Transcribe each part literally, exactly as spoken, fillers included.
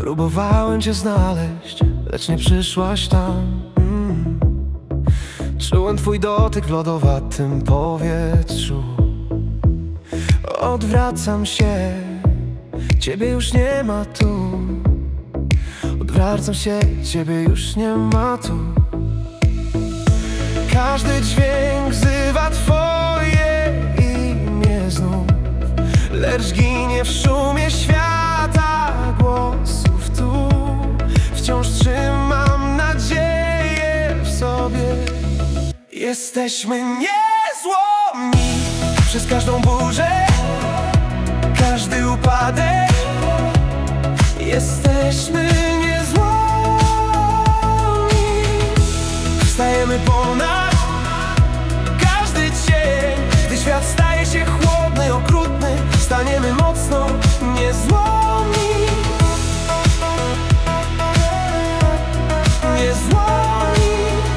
Próbowałem cię znaleźć, lecz nie przyszłaś tam. mm. Czułem twój dotyk w lodowatym powietrzu. Odwracam się, ciebie już nie ma tu. Odwracam się, ciebie już nie ma tu. Każdy dźwięk wzywa twoje imię znów, lecz ginie w szumie świata głosów tu. Wciąż trzymam nadzieję w sobie. Jesteśmy niezłomni przez każdą burzę, każdy upadek. Jesteśmy niezłomni. Wstajemy ponad każdy cień. Gdy świat staje się chłodny, okrutny, staniemy mocno niezłomni. Niezłomni.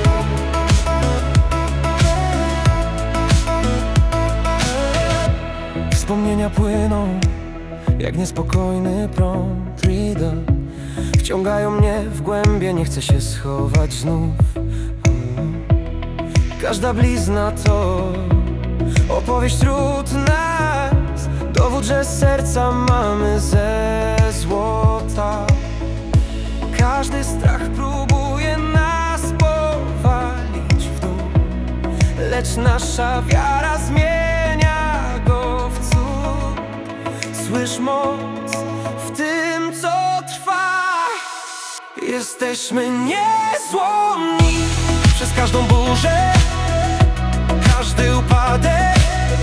Wspomnienia płyną jak niespokojny prąd Rida. Wciągają mnie w głębie, nie chcę się schować znów. mm. Każda blizna to opowieść trud nas, dowód, że serca mamy ze złota. Każdy strach próbuje nas powalić w dół, lecz nasza wiara zmienia go w cud. Słysz moc w tym, co trwa. Jesteśmy niezłomni przez każdą burzę, każdy upadek.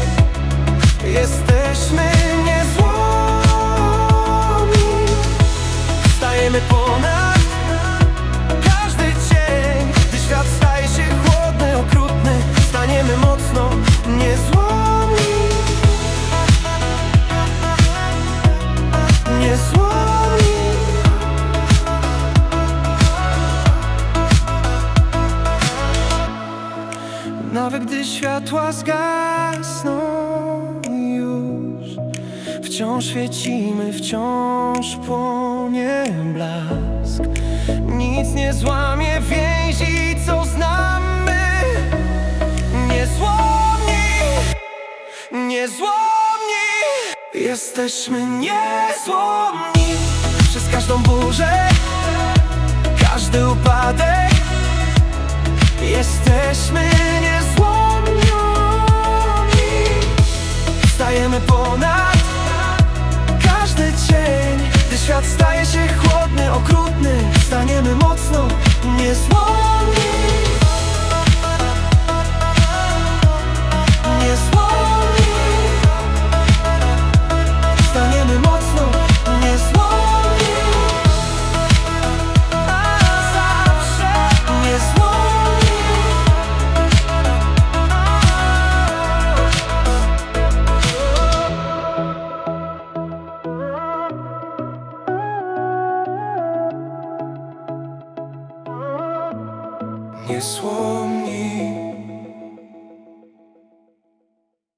Jesteśmy niezłomni. Wstajemy ponad każdy cień. Gdy świat staje się chłodny, okrutny, staniemy mocno niezłomni. Niezłomni. Nawet gdy światła zgasną już, wciąż świecimy, wciąż płonie blask. Nic nie złamie więzi, co znamy. Niezłomni. Niezłomni. Jesteśmy niezłomni przez każdą burzę, każdy upadek. Jesteśmy niezłomni. Wstajemy ponad każdy cień. Gdy świat staje się chłodny, okrutny, staniemy mocno niezłomni. Niezłomni. Staniemy mocno niezłomni. Zawsze niezłomni. Niezłomni.